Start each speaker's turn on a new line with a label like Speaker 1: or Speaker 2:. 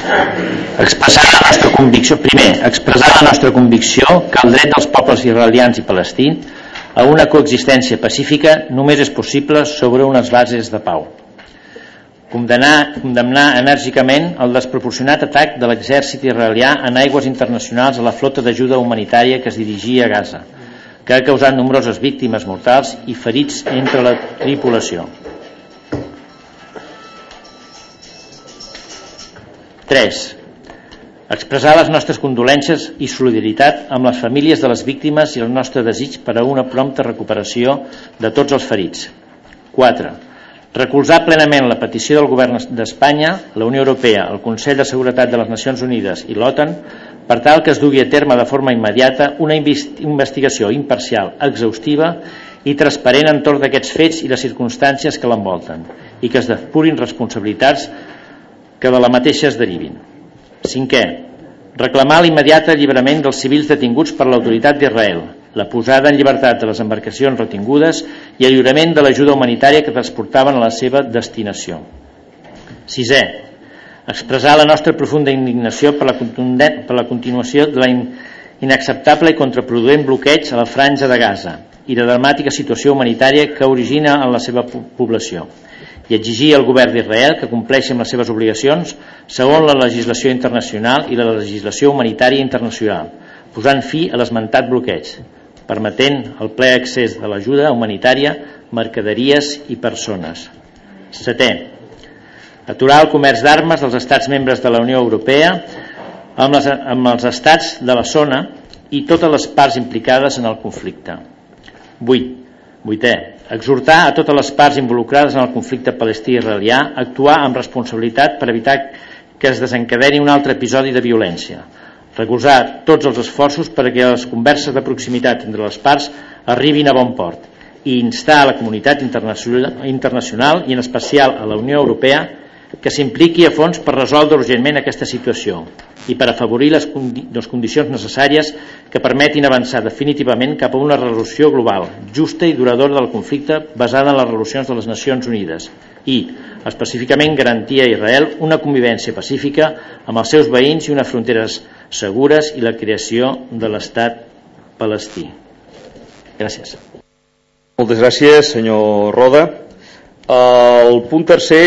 Speaker 1: Expressar la nostra convicció que el dret dels pobles israelians i palestins a una coexistència pacífica només és possible sobre unes bases de pau. Condemnar enèrgicament el desproporcionat atac de l'exèrcit israelià en aigües internacionals a la flota d'ajuda humanitària que es dirigia a Gaza, que ha causat nombroses víctimes mortals i ferits entre la tripulació. 3. Expressar les nostres condolències i solidaritat amb les famílies de les víctimes i el nostre desig per a una prompta recuperació de tots els ferits. 4. Recolzar plenament la petició del govern d'Espanya, la Unió Europea, el Consell de Seguretat de les Nacions Unides i l'OTAN per tal que es dugui a terme de forma immediata una investigació imparcial, exhaustiva i transparent entorn d'aquests fets i les circumstàncies que l'envolten i que es depurin responsabilitats que de la mateixa es derivin. 5. Reclamar l'immediat alliberament dels civils detinguts per l'autoritat d'Israel, la posada en llibertat de les embarcacions retingudes i el lliurament de l'ajuda humanitària que transportaven a la seva destinació. 6. Expressar la nostra profunda indignació per la continuació de la inacceptable i contraproduent bloqueig a la franja de Gaza i la dramàtica situació humanitària que origina en la seva població i exigir al govern d'Israel que compleixi amb les seves obligacions segons la legislació internacional i la legislació humanitària internacional, posant fi a l'esmentat bloqueig, permetent el ple accés de l'ajuda humanitària, mercaderies i persones. 7. Aturar el comerç d'armes dels estats membres de la Unió Europea amb els estats de la zona i totes les parts implicades en el conflicte. 8. Exhortar a totes les parts involucrades en el conflicte palestí-israelià a actuar amb responsabilitat per evitar que es desencadeni un altre episodi de violència. Recolzar tots els esforços perquè les converses de proximitat entre les parts arribin a bon port i instar a la comunitat internacional i en especial a la Unió Europea que s'impliqui a fons per resoldre urgentment aquesta situació i per afavorir les condicions necessàries que permetin avançar definitivament cap a una resolució global, justa i duradora del conflicte basada en les resolucions de les Nacions Unides i, específicament, garantir a Israel una convivència pacífica amb els seus veïns i unes fronteres segures i la creació de l'estat palestí. Gràcies.
Speaker 2: Moltes gràcies, senyor Roda. El punt tercer